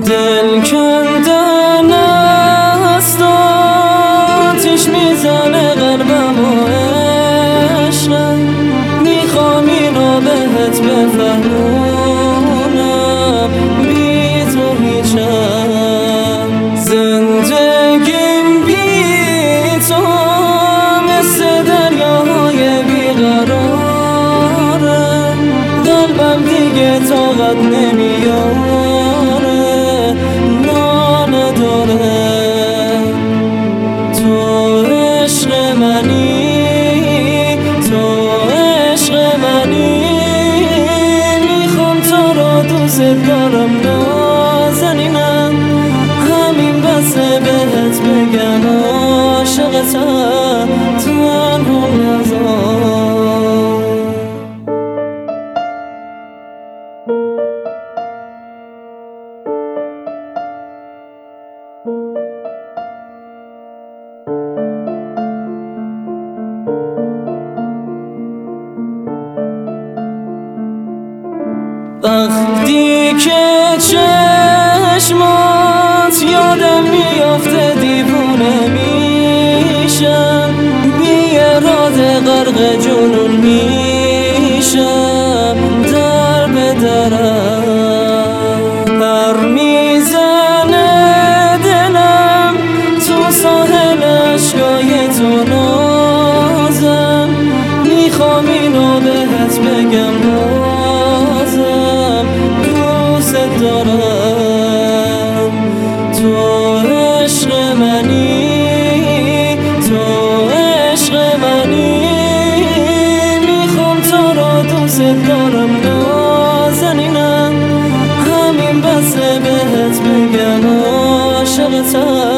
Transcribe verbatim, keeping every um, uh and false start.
دل کندن است آتیش میزنه قلبم و عشقم، میخوام اینو بهت بفهمونم بی تو هیچم. زندگیم بی تو مثل دریاهای بیقراره، قلبم دیگه طاقت نمیاره، نانه داره. تو عشق منی، تو عشق منی، میخوام تو رو دوست دارم نازنینم، همین بسه بهت بگم عاشقتم تنها نذار. وقتی که چشمات یادم میافته دیوونه میشم، بی اراده غرق جنون میشم، در به درم پر میزنه دلم تو ساحل اشکای تو نازم، میخوام اینو بهت بگم دارم. تو عشق منی، تو عشق منی، میخوام تو رو دوست دارم نازنینم، همین بسه بهت بگم عاشقتم.